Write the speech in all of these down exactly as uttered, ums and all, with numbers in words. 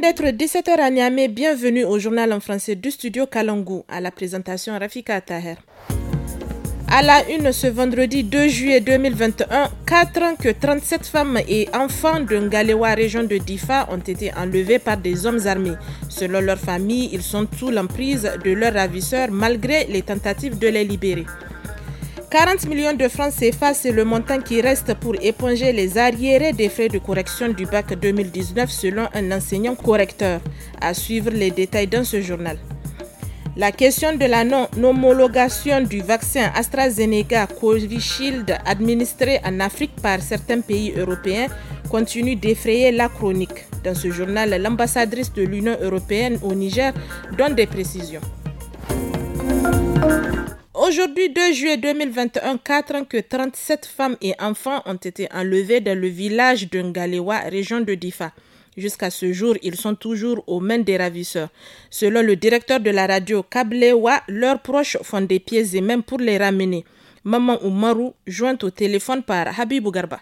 d'être dix-sept heures à Niamey, bienvenue au journal en français du studio Kalangu, à la présentation Rafika Taher. À la une ce vendredi deux juillet deux mille vingt et un, quatre ans que trente-sept femmes et enfants de Ngalewa, région de Difa, ont été enlevés par des hommes armés. Selon leur famille, ils sont sous l'emprise de leurs ravisseurs malgré les tentatives de les libérer. quarante millions de francs C F A, c'est le montant qui reste pour éponger les arriérés des frais de correction du bac deux mille dix-neuf selon un enseignant correcteur. À suivre les détails dans ce journal. La question de la non-homologation du vaccin AstraZeneca Covishield administré en Afrique par certains pays européens continue d'effrayer la chronique. Dans ce journal, l'ambassadrice de l'Union européenne au Niger donne des précisions. Aujourd'hui, deux juillet deux mille vingt et un, quatre ans que trente-sept femmes et enfants ont été enlevés dans le village de Ngalewa, région de Difa. Jusqu'à ce jour, ils sont toujours aux mains des ravisseurs. Selon le directeur de la radio Kablewa, leurs proches font des pieds et mains pour les ramener. Maman Oumarou, jointe au téléphone par Habibou Garba.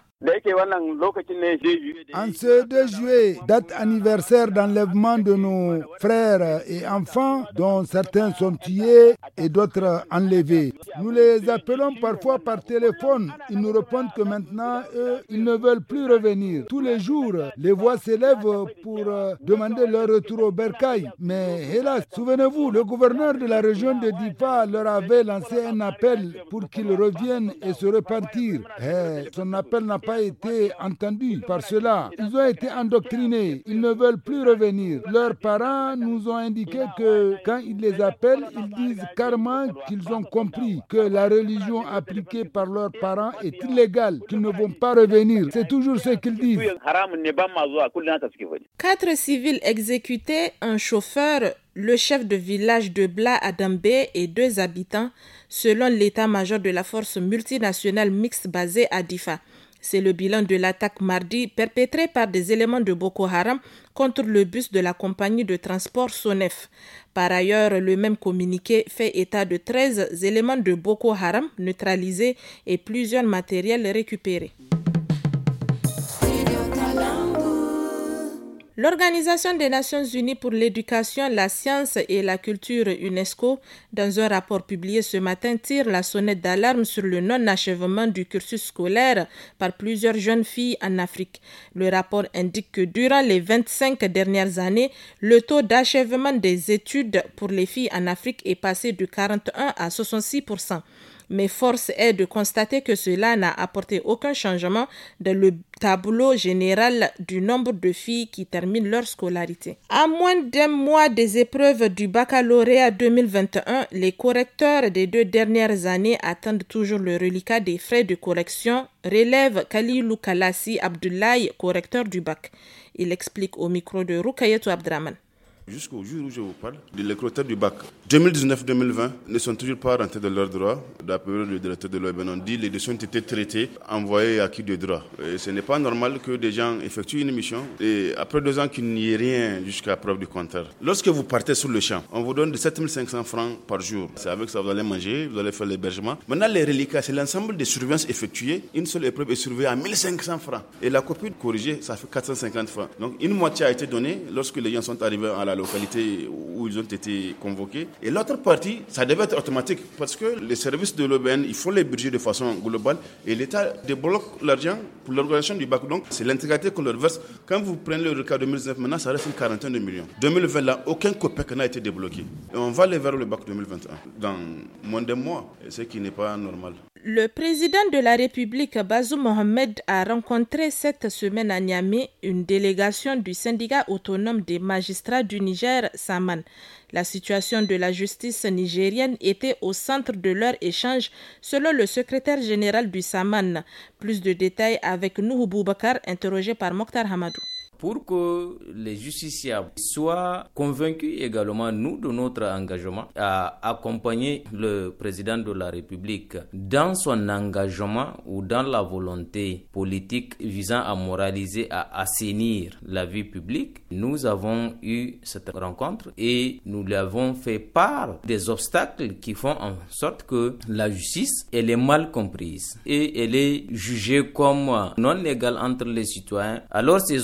En ce deux juillet, date anniversaire d'enlèvement de nos frères et enfants, dont certains sont tués et d'autres enlevés. Nous les appelons parfois par téléphone. Ils nous répondent que maintenant, eux, ils ne veulent plus revenir. Tous les jours, les voix s'élèvent pour demander leur retour au bercail. Mais hélas, souvenez-vous, le gouverneur de la région de Difa leur avait lancé un appel pour qu'ils reviennent et se repentir. Et son appel n'a pas été entendu par cela. Ils ont été endoctrinés. Ils ne veulent plus revenir. Leurs parents nous ont indiqué que quand ils les appellent, ils disent carrément qu'ils ont compris que la religion appliquée par leurs parents est illégale, qu'ils ne vont pas revenir. C'est toujours ce qu'ils disent. Quatre civils exécutés, un chauffeur, le chef de village de Bla Adambé et deux habitants, selon l'état-major de la force multinationale mixte basée à Difa. C'est le bilan de l'attaque mardi perpétrée par des éléments de Boko Haram contre le bus de la compagnie de transport Sonef. Par ailleurs, le même communiqué fait état de treize éléments de Boko Haram neutralisés et plusieurs matériels récupérés. L'Organisation des Nations Unies pour l'éducation, la science et la culture UNESCO, dans un rapport publié ce matin, tire la sonnette d'alarme sur le non-achèvement du cursus scolaire par plusieurs jeunes filles en Afrique. Le rapport indique que durant les vingt-cinq dernières années, le taux d'achèvement des études pour les filles en Afrique est passé de quarante et un à soixante-six pour cent. Mais force est de constater que cela n'a apporté aucun changement dans le tableau général du nombre de filles qui terminent leur scolarité. À moins d'un mois des épreuves du baccalauréat deux mille vingt et un, les correcteurs des deux dernières années attendent toujours le reliquat des frais de correction, relève Kalilou Kalassi Abdoulaye, correcteur du bac. Il explique au micro de Rukayetou Abdraman. Jusqu'au jour où je vous parle, les correcteurs du bac deux mille dix-neuf deux mille vingt ne sont toujours pas rentrés dans leurs droits. D'après le directeur de l'O E B N, on dit que les dossiers ont été traités, envoyés à qui de droit. Et ce n'est pas normal que des gens effectuent une mission et après deux ans qu'il n'y ait rien jusqu'à preuve du contraire. Lorsque vous partez sur le champ, on vous donne de sept mille cinq cents francs par jour. C'est avec ça que vous allez manger, vous allez faire l'hébergement. Maintenant, les reliquats, c'est l'ensemble des surveillances effectuées. Une seule épreuve est surveillée à mille cinq cents francs. Et la copie corrigée, ça fait quatre cent cinquante francs. Donc, une moitié a été donnée lorsque les gens sont arrivés à la localité où ils ont été convoqués. Et l'autre partie, ça devait être automatique parce que les services de l'O B N, ils font les budgets de façon globale et l'État débloque l'argent pour l'organisation du bac. Donc, c'est l'intégralité qu'on leur verse. Quand vous prenez le cas deux mille dix-neuf, maintenant, ça reste une quarantaine de millions. deux mille vingt, là, aucun copec n'a été débloqué. Et on va aller vers le bac deux mille vingt et un dans moins d'un mois, ce qui n'est pas normal. Le président de la République, Bazoum Mohamed, a rencontré cette semaine à Niamey une délégation du syndicat autonome des magistrats du Niger, Saman. La situation de la justice nigérienne était au centre de leur échange, selon le secrétaire général du Saman. Plus de détails avec Nouhou Boubacar, interrogé par Mokhtar Hamadou. Pour que les justiciables soient convaincus également, nous, de notre engagement à accompagner le président de la République dans son engagement ou dans la volonté politique visant à moraliser, à assainir la vie publique, nous avons eu cette rencontre et nous lui avons fait part des obstacles qui font en sorte que la justice, elle est mal comprise et elle est jugée comme non égale entre les citoyens. Alors ces obstacles,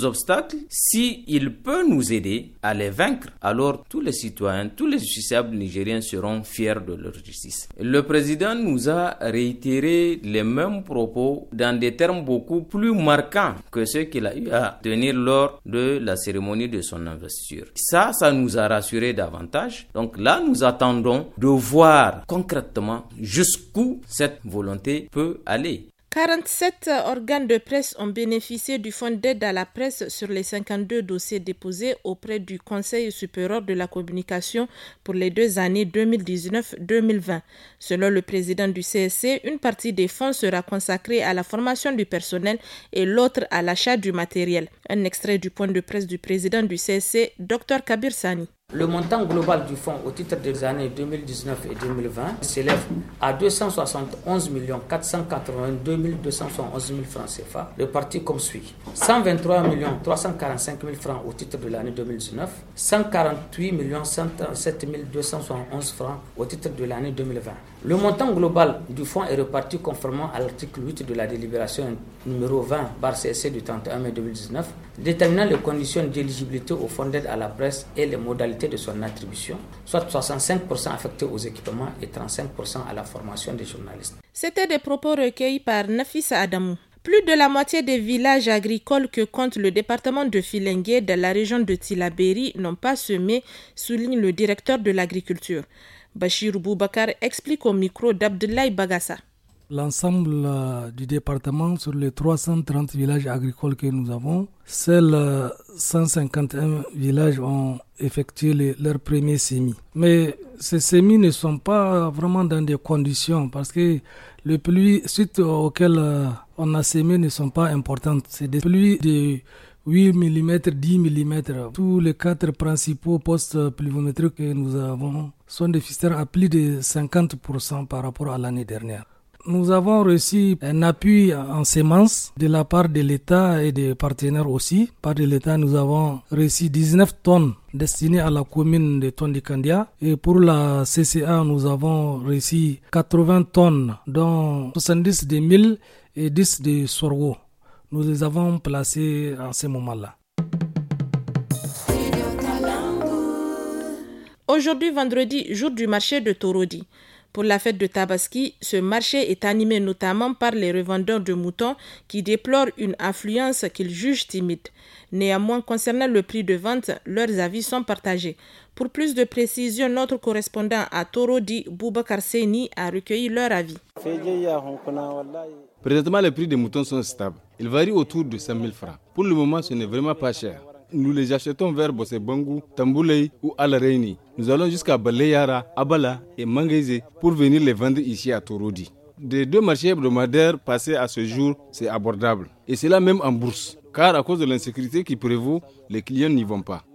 obstacles, s'il peut nous aider à les vaincre, alors tous les citoyens, tous les justiciables nigériens seront fiers de leur justice. Le président nous a réitéré les mêmes propos dans des termes beaucoup plus marquants que ceux qu'il a eu à tenir lors de la cérémonie de son investiture. Ça, ça nous a rassurés davantage. Donc là, nous attendons de voir concrètement jusqu'où cette volonté peut aller. quarante-sept organes de presse ont bénéficié du fonds d'aide à la presse sur les cinquante-deux dossiers déposés auprès du Conseil supérieur de la communication pour les deux années deux mille dix-neuf deux mille vingt. Selon le président du C S C, une partie des fonds sera consacrée à la formation du personnel et l'autre à l'achat du matériel. Un extrait du point de presse du président du C S C, Dr Kabir Sani. Le montant global du fonds au titre des années deux mille dix-neuf et deux mille vingt s'élève à deux cent soixante et onze millions quatre cent quatre-vingt-deux mille deux cent soixante et onze francs C F A, répartis comme suit. cent vingt-trois millions trois cent quarante-cinq mille francs au titre de l'année deux mille dix-neuf, cent quarante-huit millions cent trente-sept mille deux cent soixante et onze francs au titre de l'année deux mille vingt. Le montant global du fonds est réparti conformément à l'article huit de la délibération numéro vingt barre C S C du trente et un mai deux mille dix-neuf, déterminant les conditions d'éligibilité au fonds d'aide à la presse et les modalités de son attribution, soit soixante-cinq pour cent affectés aux équipements et trente-cinq pour cent à la formation des journalistes. C'était des propos recueillis par Nafissa Adamou. Plus de la moitié des villages agricoles que compte le département de Filengue dans la région de Tillabéri n'ont pas semé, souligne le directeur de l'agriculture. Bachir Boubacar explique au micro d'Abdoulaye Bagassa. L'ensemble euh, du département, sur les trois cent trente villages agricoles que nous avons, seuls euh, cent cinquante et un villages ont effectué les, leurs premiers semis. Mais ces semis ne sont pas vraiment dans des conditions parce que les pluies suite auxquelles euh, on a semé ne sont pas importantes. C'est des pluies de huit millimètres, dix millimètres. Tous les quatre principaux postes pluviométriques que nous avons sont déficitaires à plus de cinquante pour cent par rapport à l'année dernière. Nous avons reçu un appui en semences de la part de l'État et des partenaires aussi. Par de l'État, nous avons reçu dix-neuf tonnes destinées à la commune de Tondikandia. Et pour la C C A, nous avons reçu quatre-vingts tonnes, dont soixante-dix de mil et dix de sorgho. Nous les avons placés en ce moment-là. Aujourd'hui, vendredi, jour du marché de Torodi. Pour la fête de Tabaski, ce marché est animé notamment par les revendeurs de moutons qui déplorent une affluence qu'ils jugent timide. Néanmoins, concernant le prix de vente, leurs avis sont partagés. Pour plus de précision, notre correspondant à Torodi, Boubacar Seni, a recueilli leur avis. Présentement, les prix des moutons sont stables. Ils varient autour de cinq mille francs. Pour le moment, ce n'est vraiment pas cher. Nous les achetons vers Bossé-Bangou, Tambouley ou Al-Reini. Nous allons jusqu'à Baleyara, Abala et Mangaise pour venir les vendre ici à Torodi. Des deux marchés hebdomadaires passés à ce jour, c'est abordable. Et cela même en bourse. Car à cause de l'insécurité qui prévaut, les clients n'y vont pas.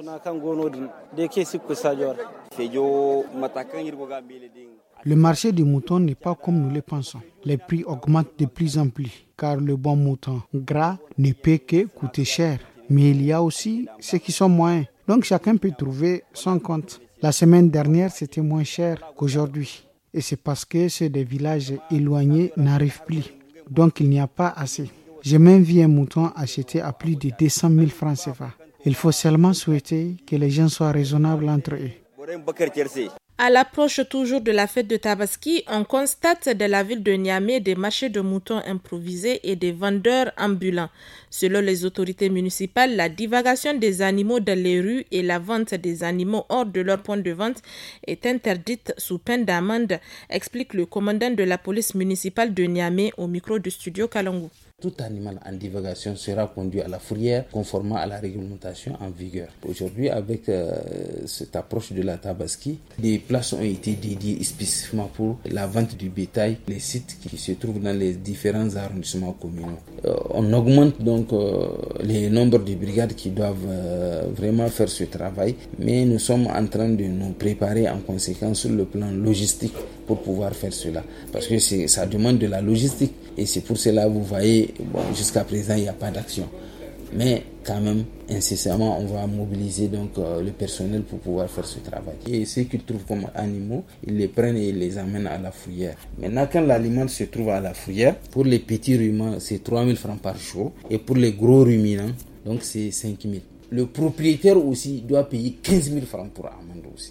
Le marché du mouton n'est pas comme nous le pensons. Les prix augmentent de plus en plus, car le bon mouton gras ne peut que coûter cher. Mais il y a aussi ceux qui sont moins. Donc chacun peut trouver son compte. La semaine dernière, c'était moins cher qu'aujourd'hui. Et c'est parce que ceux des villages éloignés n'arrivent plus. Donc il n'y a pas assez. J'ai même vu un mouton acheté à plus de deux cent mille francs C F A. Il faut seulement souhaiter que les gens soient raisonnables entre eux. À l'approche toujours de la fête de Tabaski, on constate dans la ville de Niamey des marchés de moutons improvisés et des vendeurs ambulants. Selon les autorités municipales, la divagation des animaux dans les rues et la vente des animaux hors de leur point de vente est interdite sous peine d'amende, explique le commandant de la police municipale de Niamey au micro du studio Kalangu. Tout animal en divagation sera conduit à la fourrière conformément à la réglementation en vigueur. Aujourd'hui, avec euh, cette approche de la Tabaski, des places ont été dédiées spécifiquement pour la vente du bétail, les sites qui se trouvent dans les différents arrondissements communaux. Euh, on augmente donc euh, les nombres de brigades qui doivent euh, vraiment faire ce travail, mais nous sommes en train de nous préparer en conséquence sur le plan logistique pour pouvoir faire cela. Parce que c'est, ça demande de la logistique et c'est pour cela que vous voyez, bon, jusqu'à présent, il n'y a pas d'action. Mais quand même, incessamment, on va mobiliser donc euh, le personnel pour pouvoir faire ce travail. Et ceux qu'ils trouvent comme animaux, ils les prennent et ils les amènent à la fourrière. Maintenant, quand l'aliment se trouve à la fourrière, pour les petits ruminants, c'est trois mille francs par jour. Et pour les gros ruminants, donc c'est cinq mille. Le propriétaire aussi doit payer quinze mille francs pour amende aussi.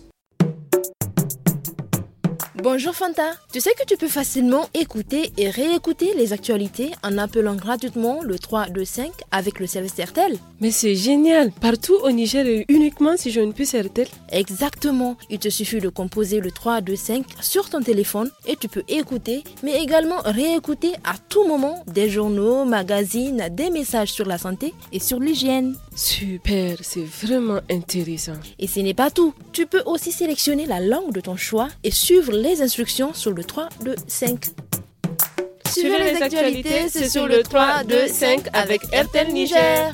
Bonjour Fanta, tu sais que tu peux facilement écouter et réécouter les actualités en appelant gratuitement le trois deux cinq avec le service RTL. Mais c'est génial, partout au Niger et uniquement si je ne puisse RTL. Exactement, il te suffit de composer le trois deux cinq sur ton téléphone et tu peux écouter mais également réécouter à tout moment des journaux, magazines, des messages sur la santé et sur l'hygiène. Super, c'est vraiment intéressant. Et ce n'est pas tout, tu peux aussi sélectionner la langue de ton choix et suivre les instructions sur le trois deux cinq. Suivez les actualités, c'est sur le trois deux cinq avec RTL Niger.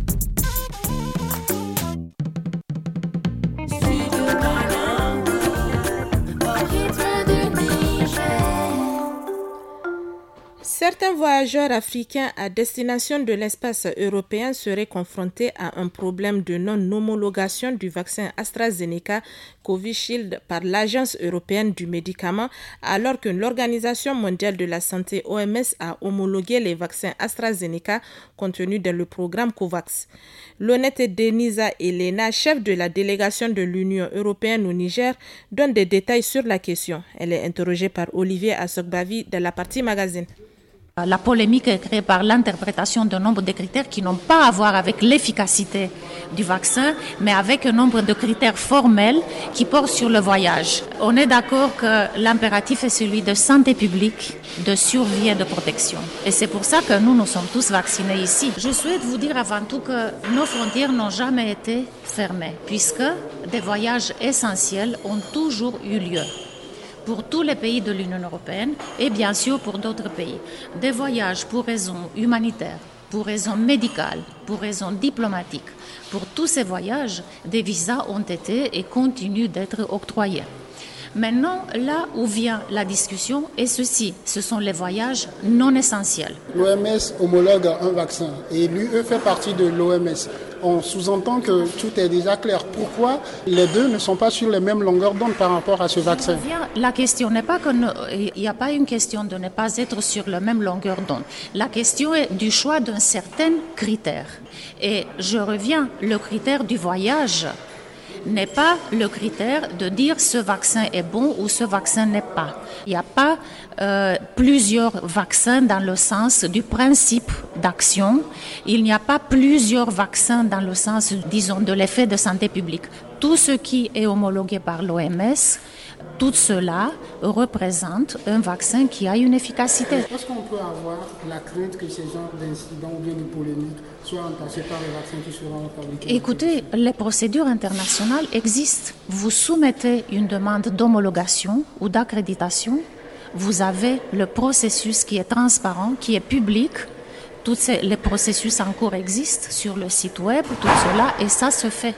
Certains voyageurs africains à destination de l'espace européen seraient confrontés à un problème de non-homologation du vaccin AstraZeneca Covishield par l'Agence européenne du médicament, alors que l'Organisation mondiale de la santé O M S a homologué les vaccins AstraZeneca contenus dans le programme COVAX. L'honnête Denisa Elena, chef de la délégation de l'Union européenne au Niger, donne des détails sur la question. Elle est interrogée par Olivier Assogbavi de la partie magazine. La polémique est créée par l'interprétation d'un nombre de critères qui n'ont pas à voir avec l'efficacité du vaccin, mais avec un nombre de critères formels qui portent sur le voyage. On est d'accord que l'impératif est celui de santé publique, de survie et de protection. Et c'est pour ça que nous, nous sommes tous vaccinés ici. Je souhaite vous dire avant tout que nos frontières n'ont jamais été fermées, puisque des voyages essentiels ont toujours eu lieu. Pour tous les pays de l'Union européenne et bien sûr pour d'autres pays. Des voyages pour raisons humanitaires, pour raisons médicales, pour raisons diplomatiques. Pour tous ces voyages, des visas ont été et continuent d'être octroyés. Maintenant, là où vient la discussion est ceci, ce sont les voyages non essentiels. L'O M S homologue un vaccin et l'U E fait partie de l'O M S. On sous-entend que tout est déjà clair. Pourquoi les deux ne sont pas sur les mêmes longueurs d'onde par rapport à ce vaccin ? La question n'est pas qu'il n'y a pas une question de ne pas être sur la même longueur d'onde. La question est du choix d'un certain critère. Et je reviens, le critère du voyage n'est pas le critère de dire ce vaccin est bon ou ce vaccin n'est pas. Il n'y a pas euh, plusieurs vaccins dans le sens du principe d'action. Il n'y a pas plusieurs vaccins dans le sens, disons, de l'effet de santé publique. Tout ce qui est homologué par l'O M S, tout cela représente un vaccin qui a une efficacité. Est-ce qu'on peut avoir la crainte que ces genres d'incidents ou bien de polémiques soient entachés par les vaccins qui seront fabriqués? Écoutez, les procédures internationales existent. Vous soumettez une demande d'homologation ou d'accréditation. Vous avez le processus qui est transparent, qui est public. Tous ces, les processus en cours existent sur le site web, tout cela, et ça se fait.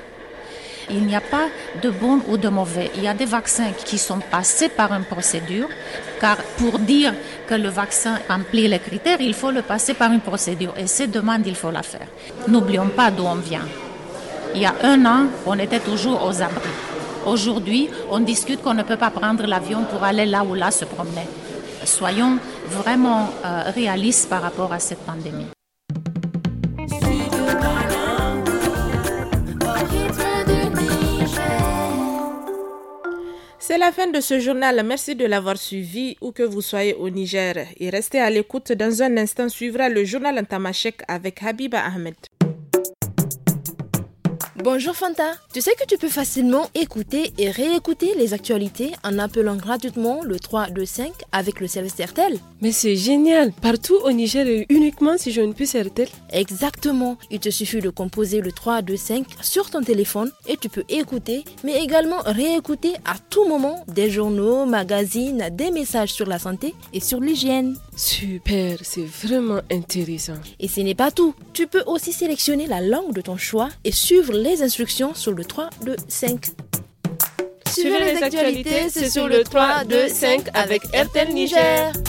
Il n'y a pas de bon ou de mauvais. Il y a des vaccins qui sont passés par une procédure, car pour dire que le vaccin remplit les critères, il faut le passer par une procédure. Et cette demande, il faut la faire. N'oublions pas d'où on vient. Il y a un an, on était toujours aux abris. Aujourd'hui, on discute qu'on ne peut pas prendre l'avion pour aller là ou là se promener. Soyons vraiment euh, réalistes par rapport à cette pandémie. C'est la fin de ce journal. Merci de l'avoir suivi où que vous soyez au Niger. Et restez à l'écoute. Dans un instant, suivra le journal en tamashek avec Habiba Ahmed. Bonjour Fanta, tu sais que tu peux facilement écouter et réécouter les actualités en appelant gratuitement le trois deux cinq avec le service RTL. Mais c'est génial, partout au Niger et uniquement si je ne puisse RTL. Exactement, il te suffit de composer le trois deux cinq sur ton téléphone et tu peux écouter mais également réécouter à tout moment des journaux, magazines, des messages sur la santé et sur l'hygiène. Super, c'est vraiment intéressant. Et ce n'est pas tout, tu peux aussi sélectionner la langue de ton choix et suivre les Les instructions sur le trois deux cinq. Suivez les actualités, c'est sur le trois deux cinq avec RTL Niger.